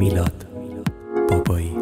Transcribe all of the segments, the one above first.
میلاد بابایی.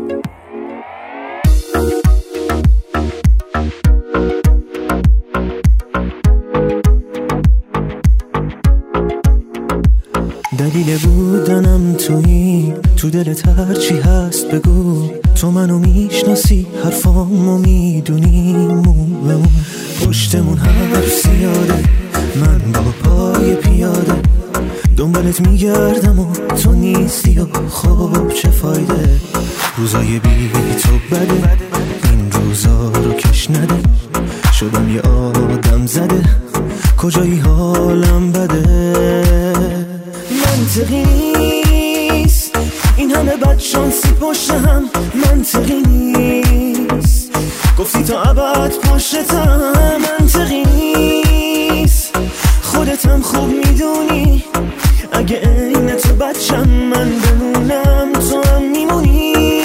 دلیل بودنم تویی، تو دلت هرچی هست بگو. تو منو میشناسی، حرفامو میدونی. پشتمون حرف زیاده، من با پای پیاده دنبالت میگردم و تو نیستی و خب چه فایده. روزای بی تو بده، این روزا رو کش نده. شدم یه آدم زده، کجایی حالم بده. منطقی نیست این همه بدشانسی پشت هم، منطقی نیست گفتی تا ابد پشتم. منطقی نیست خودتم خوب میدونی، اگه عین تو بچم من بمونم تو هم میمونی.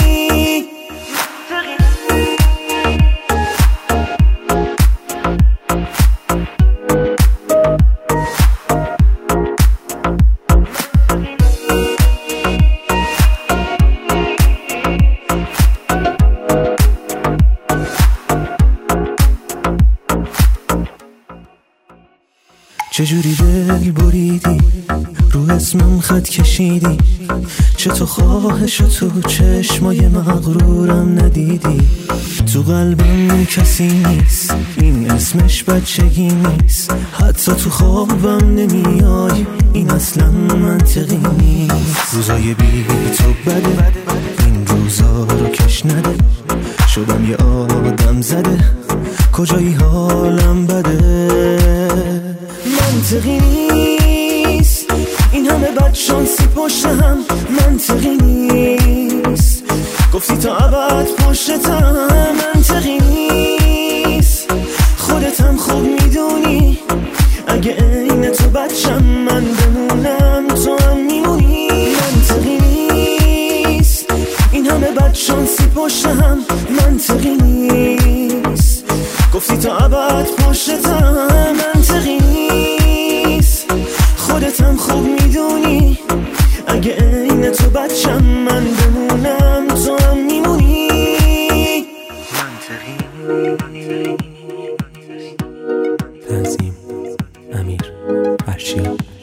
چجوری دل بریدی، رو اسمم خط کشیدی. چه تو خواهش تو چشمای مغرورم ندیدی. تو قلبم کسی نیست، این اسمش بچگی نیست. حتی تو خوابم نمیای، این اصلا منطقی نیست. روزای بی تو بده، این روزا رو کش نده. شدم یه آدم زده، کجایی حالم بده. منطقی نیست این همه بدشانسی پشت هم، منطقی نیست گفتی تا ابد پشتم. منطقی نیست خودتم خوب میدونی، اگه عین تو بچم من بمونم تو هم میمونی. منطقی نیست این همه بدشانسی پشت هم، منطقی نیست گفتی تا ابد پشتم. منطقی نیست خودتم خوب میدونی، اگه عین تو بچم من بمونم تو هم میمونی. تنظیم امیر فرشی.